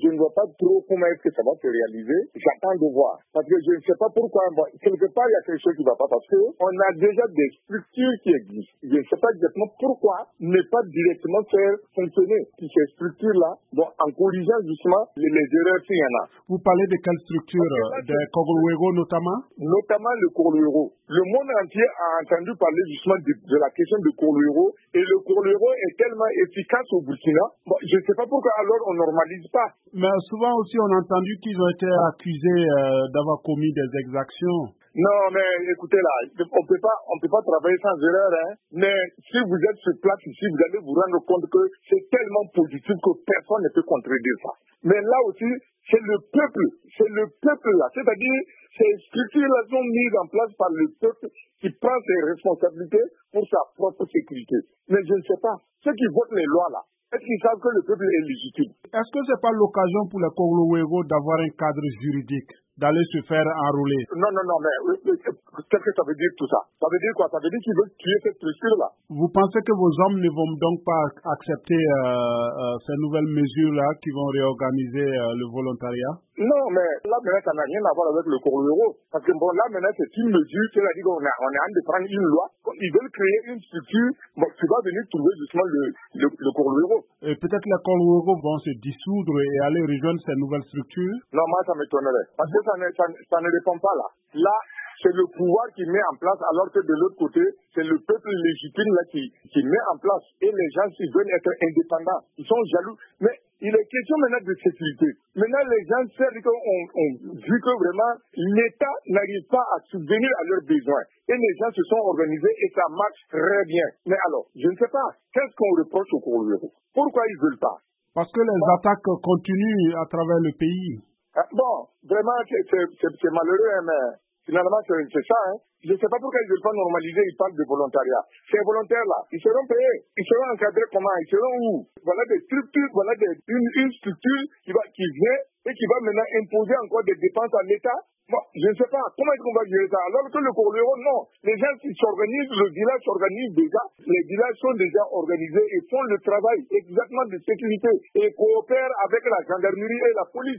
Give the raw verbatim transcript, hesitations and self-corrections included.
je ne vois pas trop comment est-ce que ça va se réaliser. J'attends de voir. Parce que je ne sais pas pourquoi, bon, quelque part, il y a quelque chose qui ne va pas, parce qu'on a déjà des structures qui existent. Je ne sais pas exactement pourquoi ne pas directement faire fonctionner ces structures-là, bon, en corrigeant justement les, les erreurs s'il y en a. Vous parlez de quelle structure? Des Kogluero notamment? Notamment le Kogluero. Le monde entier a entendu parler justement de, de la question de Kogluero, et le Kogluero est tellement efficace au Burkina. Bon, je ne sais pas pourquoi alors on ne normalise pas. Mais souvent aussi on a entendu qu'ils ont été accusés euh, d'avoir commis des exactions. Non, mais écoutez là, on peut pas, on peut pas travailler sans erreur, hein. Mais si vous êtes sur place ici, vous allez vous rendre compte que c'est tellement positif que personne ne peut contredire ça. Mais là aussi, c'est le peuple, c'est le peuple là. C'est-à-dire, ces structures-là sont mises en place par le peuple qui prend ses responsabilités pour sa propre sécurité. Mais je ne sais pas, ceux qui votent les lois là, est-ce qu'ils savent que le peuple est légitime? Est-ce que c'est pas l'occasion pour les Kogluero d'avoir un cadre juridique, d'aller se faire enrôler? Non, non, non, mais qu'est-ce que ça veut dire tout ça? Ça veut dire quoi? Ça veut dire qu'ils veulent tuer cette structure-là. Vous pensez que vos hommes ne vont donc pas accepter euh, euh, ces nouvelles mesures-là qui vont réorganiser euh, le volontariat? Non, mais là maintenant, ça n'a rien à voir avec le Kogluero. Parce que bon, là maintenant, c'est une mesure, c'est-à-dire qu'on est, on est en train de prendre une loi. Ils veulent créer une structure bon, qui va venir trouver justement le, le, le Kogluero. Et peut-être les Kogluero vont se dissoudre et aller rejoindre ces nouvelles structures? Non, moi, ça m'étonnerait. Parce que ça ne, ça, ça ne répond pas là. Là, c'est le pouvoir qui met en place, alors que de l'autre côté, c'est le peuple légitime là qui, qui met en place. Et les gens qui veulent être indépendants, ils sont jaloux. Mais il est question maintenant de sécurité. Maintenant, les gens savent qu'on on, vu que vraiment l'État n'arrive pas à subvenir à leurs besoins. Et les gens se sont organisés et ça marche très bien. Mais alors, je ne sais pas, qu'est-ce qu'on reproche au Kogluero? Pourquoi ils ne veulent pas? Parce que les bon. attaques continuent à travers le pays. Ah, bon, vraiment, c'est malheureux, hein, mais finalement, c'est ça. Hein. Je ne sais pas pourquoi ils ne veulent pas normaliser, ils parlent de volontariat. Ces volontaires-là, ils seront payés. Ils seront encadrés comment? Ils seront où? Voilà des structures, voilà des, une, une structure qui, va, qui vient et qui va maintenant imposer encore des dépenses à l'État. Bon, je ne sais pas. Comment est-ce qu'on va gérer ça? Alors que le Kogluero, non. Les gens qui s'organisent, le village s'organise déjà. Les villages sont déjà organisés et font le travail exactement de sécurité et coopèrent avec la gendarmerie et la police.